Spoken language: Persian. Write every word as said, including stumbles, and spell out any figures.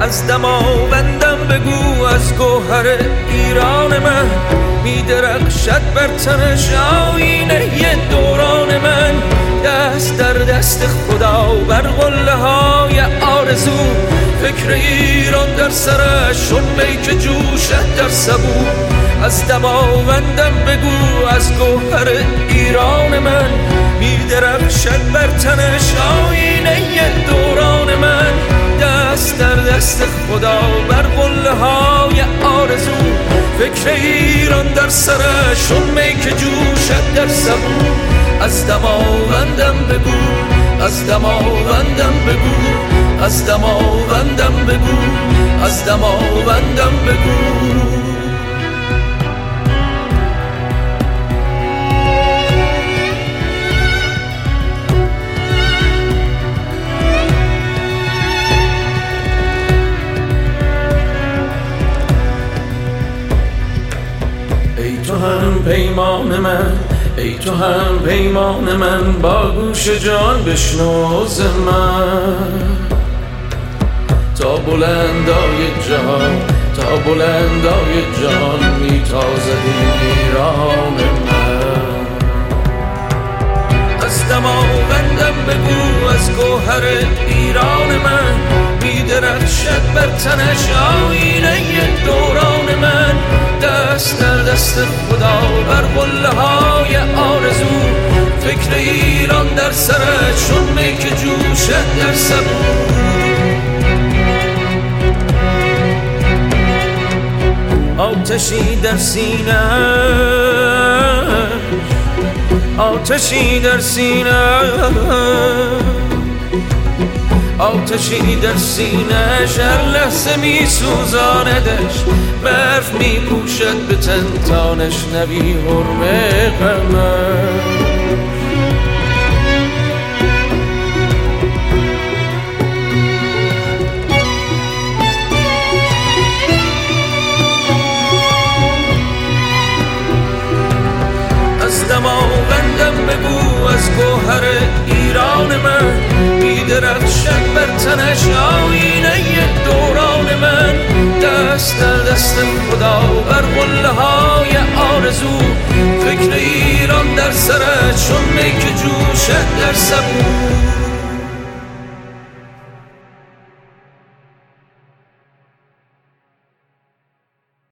از دماوندم بگو از گوهر ایران من میدرخشد بر تنش آینه دوران من. دست در دست خدا بر قله های آرزو فکر ایران در سرش چون می که جوشد در سبو. از دماوندم بگو از گوهر ایران من میدرخشد بر تنش آینه دوران من. دست در دست خدا بر قله های آرزو فکر ایران در سرش چون می که جوشد در سبو. از دماوندم بگو از دماوندم بگو از دماوندم بگو از دماوندم بگو. ای تو هم پیمان من ای تو هم پیمان من با گوش جان بشنو ز من. تا بلندای جهان تا بلندای جهان میتازد ایران من. از دماوندم بگو از گوهر ایران من میدرخشد بر تنش آینه دوران من. دست در دست خدا بر قله های آرزو فکر ایران در سرش چون می که جوشد در سبو. آتشی در سینه آتشی در سینه آتشی در سینه‌اش هر لحظه می سوزاندش. برف می پوشد به تنتانش نبی حرمه غمش. از دماوندم بگو از گوهر ایران من میدرخشد بر تنش آینه دوران من. دست در دست خدا بر قله های آرزو فکر ایران در سرش چون می که جوشد در سبو.